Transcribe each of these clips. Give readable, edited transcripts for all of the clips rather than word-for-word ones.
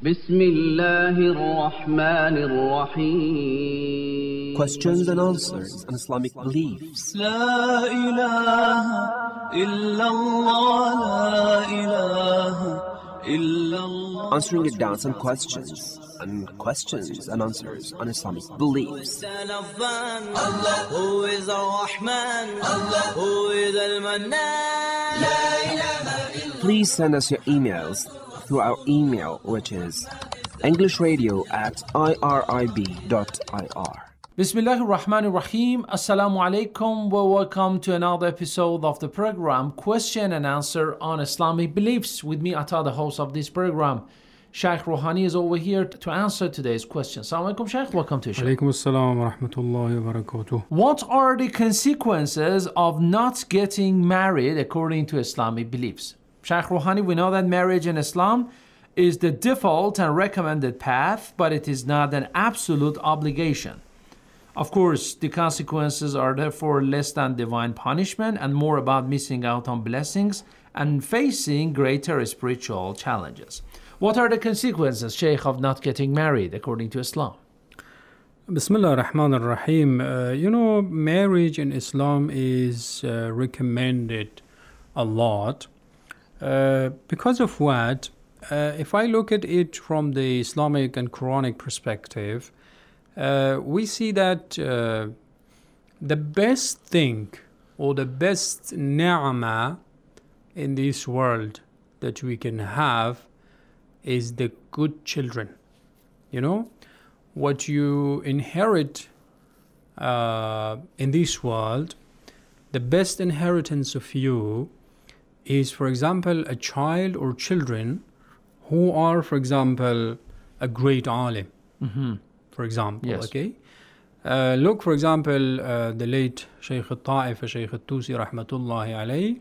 بسم الله الرحمن الرحيم. Questions and answers on Islamic beliefs. لا إله إلا الله لا إله إلا الله. Answering your doubts and questions and answers on Islamic beliefs. Allah who is Ar-Rahman, Allah who is Al-Mannan. لا إله إلا. Please send us your emails through our email, which is englishradio@irib.ir. Bismillahir Rahmanir Rahim. Assalamu alaikum. Welcome to another episode of the program Question and Answer on Islamic Beliefs. With me, Ata, the host of this program. Shaykh Rouhani is over here to answer today's question. Assalamu alaikum, Shaykh. Welcome to the show. Alaikum assalam wa rahmatullahi wa barakatuh. What are the consequences of not getting married according to Islamic beliefs? Shaykh Rouhani, we know that marriage in Islam is the default and recommended path, but it is not an absolute obligation. Of course, the consequences are therefore less than divine punishment and more about missing out on blessings and facing greater spiritual challenges. What are the consequences, Shaykh, of not getting married according to Islam? Bismillah ar-Rahman ar-Rahim. Marriage in Islam is recommended a lot. Because of what? If I look at it from the Islamic and Quranic perspective, we see that the best thing or the best ni'mah in this world that we can have is the good children. What you inherit in this world, the best inheritance of you is, for example, a child or children who are, for example, a great alim, for example, yes. Okay? Look, for example, the late Shaykh al-Ta'if, Shaykh al-Tusi, rahmatullahi alayhi,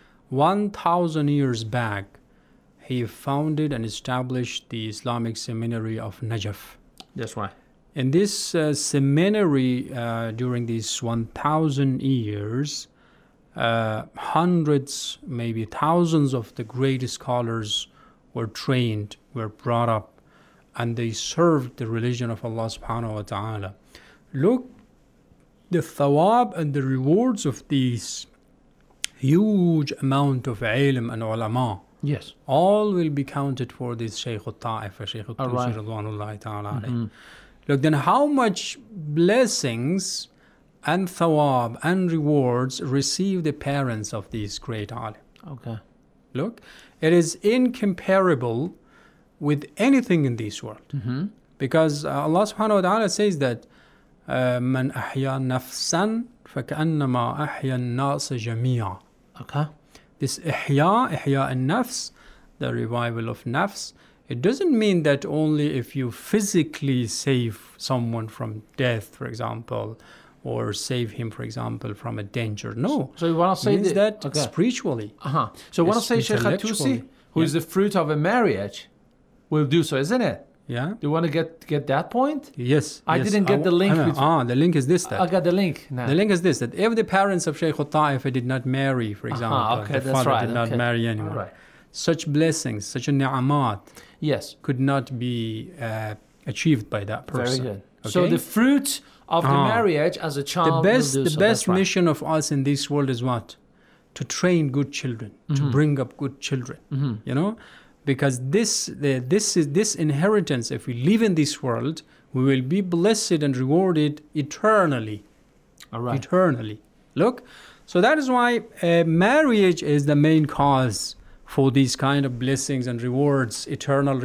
1,000 years back, he founded and established the Islamic seminary of Najaf. That's right. In this seminary, during these 1,000 years, hundreds, maybe thousands of the great scholars were trained, were brought up, and they served the religion of Allah subhanahu wa ta'ala. Look, the thawab and the rewards of these huge amount of ilm and ulama, Yes. all will be counted for this Shaykh al-Ta'if, Shaykh al-Tusi, right. radwanullahi ta'ala alayhi. Look, then how much blessings and thawab and rewards receive the parents of these great alim. Okay. Look, it is incomparable with anything in this world. Because Allah subhanahu wa ta'ala says that من أحيا نفسا فكأنما أحيا الناس جميعا. Okay. This ihya al-nafs, the revival of nafs, it doesn't mean that only if you physically save someone from death, for example, or save him, for example, from a danger. No. So you want to say means that okay. spiritually. So when I say Shaykh al-Tusi, who is the fruit of a marriage, will do so, isn't it? Yeah. Do you want to get that point? Yes. I didn't get the link. The link is this. I got the link now. The link is this, that if the parents of Shaykh al-Ta'if did not marry, for example, okay, the father did not marry anyone, right. such blessings, such a ni'amat, Yes. could not be achieved by that person. Very good. Okay? So the fruit of the marriage as a child the will do best so. That's right. mission of us in this world is what? To train good children, to bring up good children. Because this inheritance, if we live in this world, we will be blessed and rewarded eternally. All right. Eternally. Look, so that is why marriage is the main cause for these kind of blessings and rewards, eternal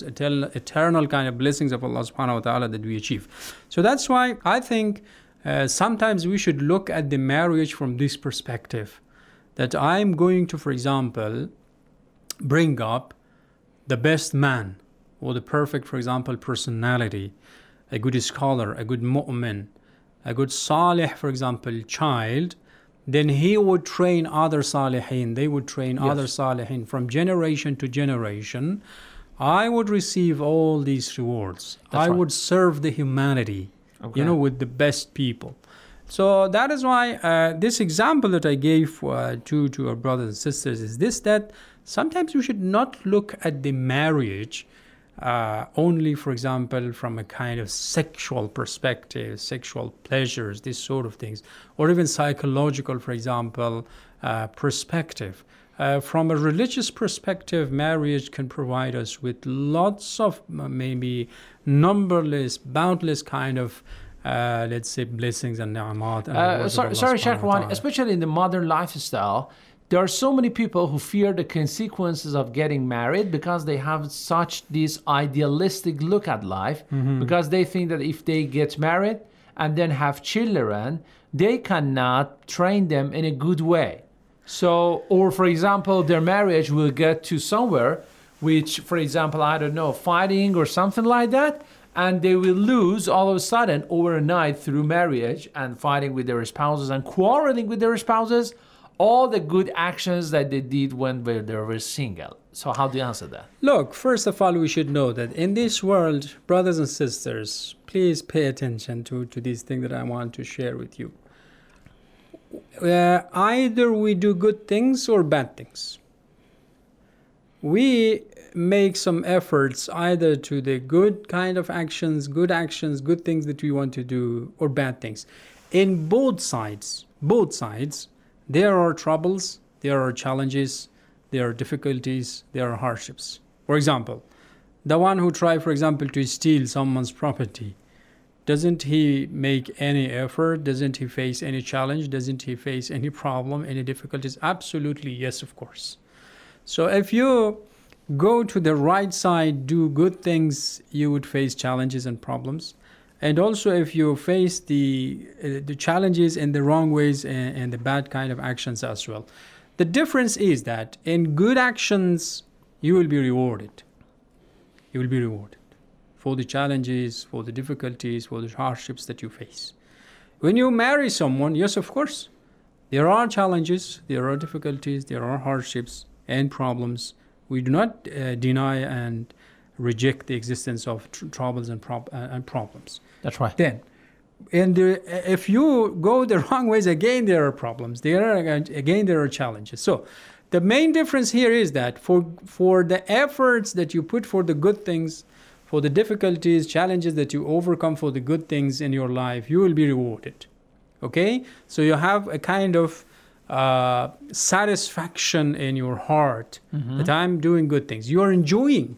kind of blessings of Allah subhanahu wa ta'ala that we achieve. So that's why I think sometimes we should look at the marriage from this perspective, that I'm going to, for example, bring up the best man or the perfect, for example, personality, a good scholar, a good mu'min, a good salih, for example, child, then he would train other salihin. They would train other salihin from generation to generation. I would receive all these rewards. I would serve the humanity, with the best people. So that is why this example that I gave to our brothers and sisters is this, that sometimes we should not look at the marriage only, for example, from a kind of sexual perspective, sexual pleasures, these sort of things, or even psychological, for example, perspective. From a religious perspective, marriage can provide us with lots of maybe numberless, boundless kind of let's say blessings and ni'amat. Sorry, Sheikh Rouhani, especially in the modern lifestyle, there are so many people who fear the consequences of getting married because they have such this idealistic look at life, because they think that if they get married and then have children, they cannot train them in a good way. So, or for example, their marriage will get to somewhere which, for example, I don't know, fighting or something like that, and they will lose all of a sudden overnight through marriage and fighting with their spouses and quarreling with their spouses, all the good actions that they did when they were single. So how do you answer that? Look, first of all, we should know that in this world, brothers and sisters, please pay attention to these things that I want to share with you. Either we do good things or bad things. We make some efforts either to the good kind of actions, good things that we want to do, or bad things. In both sides, there are troubles, there are challenges, there are difficulties, there are hardships. For example, the one who tries, for example, to steal someone's property, doesn't he make any effort? Doesn't he face any challenge? Doesn't he face any problem, any difficulties? Absolutely, yes, of course. So if you go to the right side, do good things, you would face challenges and problems. And also if you face the challenges in the wrong ways and the bad kind of actions as well. The difference is that in good actions, you will be rewarded. You will be rewarded for the challenges, for the difficulties, for the hardships that you face. When you marry someone, yes, of course, there are challenges, there are difficulties, there are hardships and problems. We do not deny and reject the existence of troubles and problems. That's right. Then, if you go the wrong ways, again there are problems. There are challenges. So, the main difference here is that for the efforts that you put for the good things, for the difficulties, challenges that you overcome for the good things in your life, you will be rewarded. Okay? So you have a kind of satisfaction in your heart that I'm doing good things. You are enjoying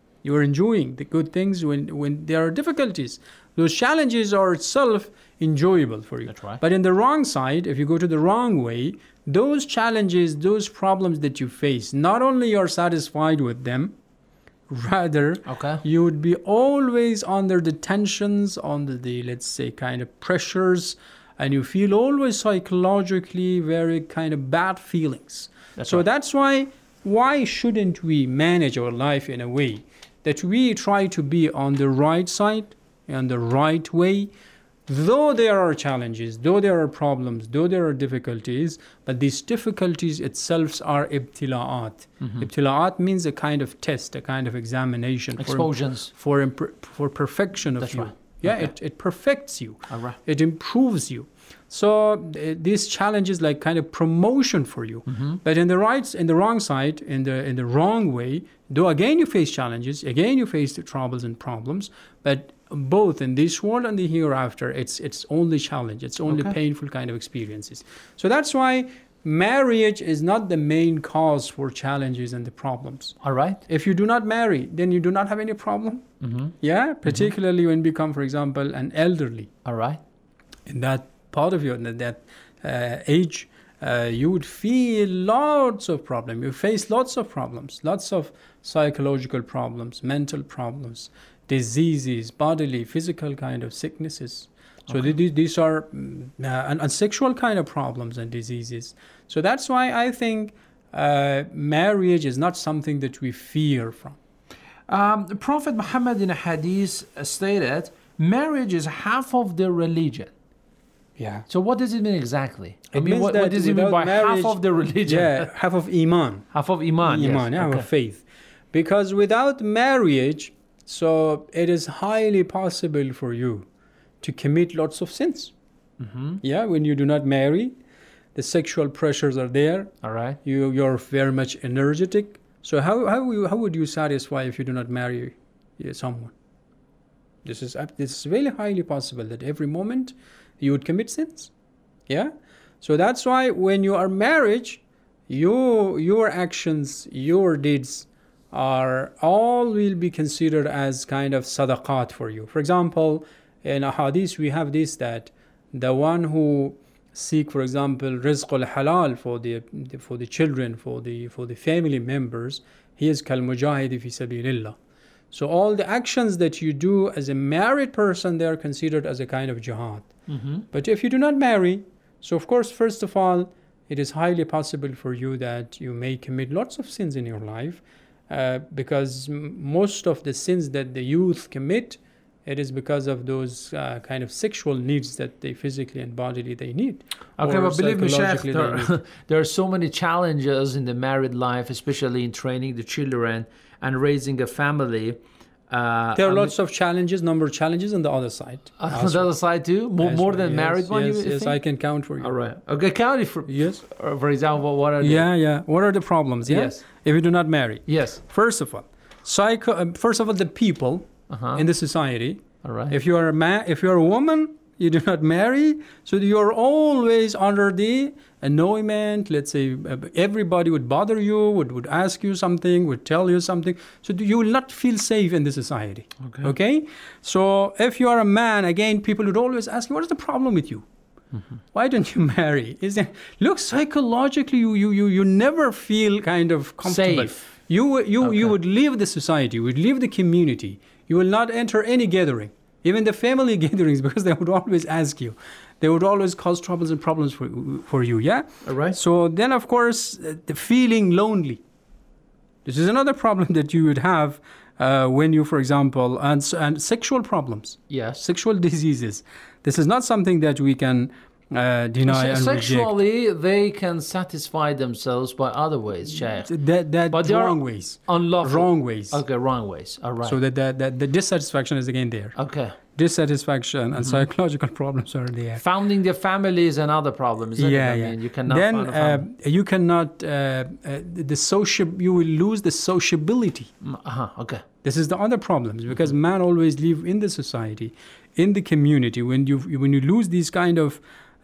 the good things when there are difficulties. Those challenges are itself enjoyable for you. That's right. But in the wrong side, if you go to the wrong way, those challenges, those problems that you face, not only you're satisfied with them, rather you would be always under the tensions, under the, let's say, kind of pressures, and you feel always psychologically very kind of bad feelings. That's why shouldn't we manage our life in a way that we try to be on the right side, on the right way, though there are challenges, though there are problems, though there are difficulties, but these difficulties itself are ibtila'at. Ibtila'at means a kind of test, a kind of examination. Explosions. For perfection of That's you. right. Yeah, Okay. it perfects you. All right. It improves you. So these challenges like kind of promotion for you. But in the wrong side, in the wrong way, though again you face challenges, again you face the troubles and problems, but both in this world and the hereafter, it's only challenge, it's only painful kind of experiences. So that's why marriage is not the main cause for challenges and the problems. All right. If you do not marry, then you do not have any problem. Yeah, particularly when you become, for example, an elderly. All right. In that part of your that age, you would feel lots of problems. You face lots of problems, lots of psychological problems, mental problems, diseases, bodily, physical kind of sicknesses. So these are and sexual kind of problems and diseases. So that's why I think marriage is not something that we fear from. The Prophet Muhammad in a hadith stated, marriage is half of the religion. Yeah. So what does it mean exactly? It means what that does it mean by marriage- half of the religion? Yeah, half of Iman. Half of Iman. Iman, yes. yeah, Okay. of faith. Because without marriage, so it is highly possible for you to commit lots of sins. Yeah, when you do not marry, the sexual pressures are there. All right. You're very much energetic. So how would you satisfy if you do not marry someone. This is really highly possible that every moment you would commit sins. Yeah? So that's why when you are married, your actions, your deeds are all will be considered as kind of sadaqat for you. For example, in a hadith we have this, that the one who seek, for example, rizq al-halal for the children, for the family members, he is kal mujahid fi sabilillah. So all the actions that you do as a married person, they are considered as a kind of jihad. But if you do not marry, so of course, first of all, it is highly possible for you that you may commit lots of sins in your life, because most of the sins that the youth commit, it is because of those kind of sexual needs that they physically and bodily they need. Okay, but believe me, Sheikh, Sheikh, there are so many challenges in the married life, especially in training the children and raising a family. there are lots of challenges, number of challenges on the other side. On the other side too? More than married one? Yes, you yes, think? I can count for you. All right. Okay, count it for, Yes. for example, what are the... Yeah. What are the problems? Yeah? Yes. If you do not marry. Yes. First of all, the people in the society. All right. If you are a woman, you do not marry, so you are always under the annoyment. Let's say everybody would bother you, would ask you something, would tell you something. So you will not feel safe in the society. Okay? So if you are a man, again, people would always ask you, what is the problem with you? Why don't you marry? Look, psychologically, you never feel kind of comfortable. Safe. You would leave the society, you would leave the community. You will not enter any gathering, even the family gatherings, because they would always ask you. They would always cause troubles and problems for you, yeah? All right. So then, of course, the feeling lonely. This is another problem that you would have when you, for example, and sexual problems. Yes. Sexual diseases. This is not something that we can deny and Sexually, they can satisfy themselves by other ways, Sheikh. But wrong ways. Unlawful. Wrong ways. Okay, wrong ways. All right. So that the dissatisfaction is again there. Okay. Dissatisfaction and psychological problems are there. Founding the family is another problem, isn't it? I mean, you cannot found a family. You cannot, you will lose the sociability. Okay. This is the other problems, because man always live in the society, in the community. When you lose these kind of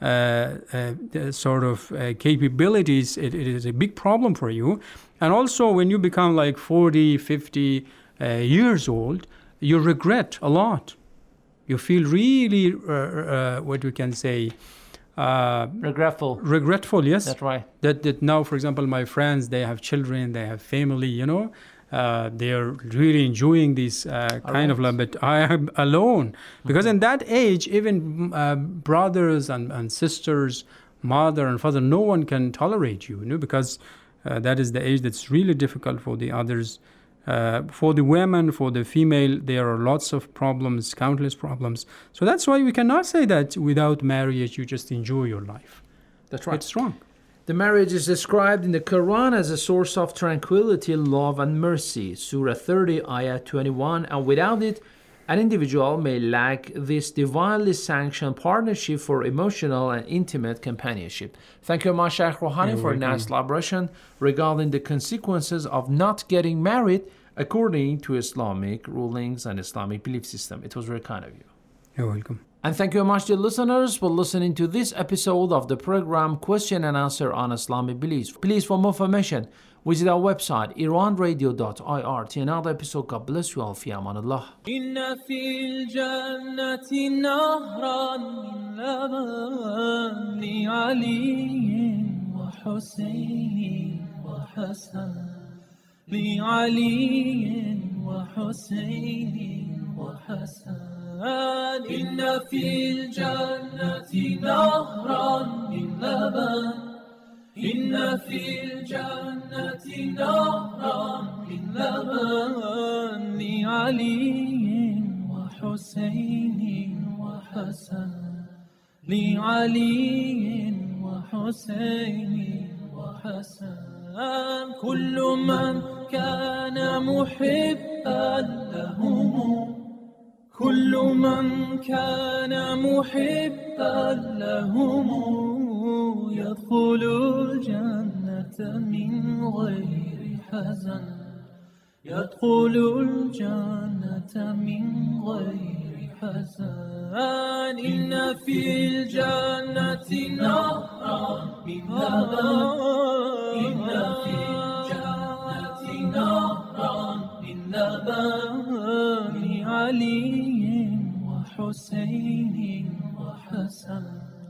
capabilities, it is a big problem for you. And also when you become like 40, 50 years old, you regret a lot. You feel really, what we can say, regretful. Regretful, yes. That's right. That now, for example, my friends, they have children, they have family, they are really enjoying this kind of life, but I am alone. Because in that age, even brothers and sisters, mother and father, no one can tolerate you, because that is the age that's really difficult for the others. For the women, for the female, there are lots of problems, countless problems. So that's why we cannot say that without marriage you just enjoy your life. That's right. It's wrong. The marriage is described in the Quran as a source of tranquility, love, and mercy. Surah 30, Ayah 21. And without it, an individual may lack this divinely sanctioned partnership for emotional and intimate companionship. Thank you, Sheikh Rouhani, for a nice elaboration regarding the consequences of not getting married according to Islamic rulings and Islamic belief system. It was very kind of you. You're welcome. And thank you very much, dear listeners, for listening to this episode of the program Question and Answer on Islamic Beliefs. Please, for more information, visit our website, iranradio.ir. Till another episode, God bless you all. Fi amanullah. إن في الجنة نهرا من لبن لعلي وحسين وحسن لعلي وحسين وحسن إن في الجنة نهرا من لبن إن في الجنة نهرا من لبن لعلي وحسين وحسن لعلي وحسين وحسن كل من كان محبا لهم كل من كان محبا لهم يدخل الجنة من غير حزن يدخل الجنة من غير حزن إن في الجنة نهرا من لبن إن في الجنة نهرا من لبن علي وحسين وحسن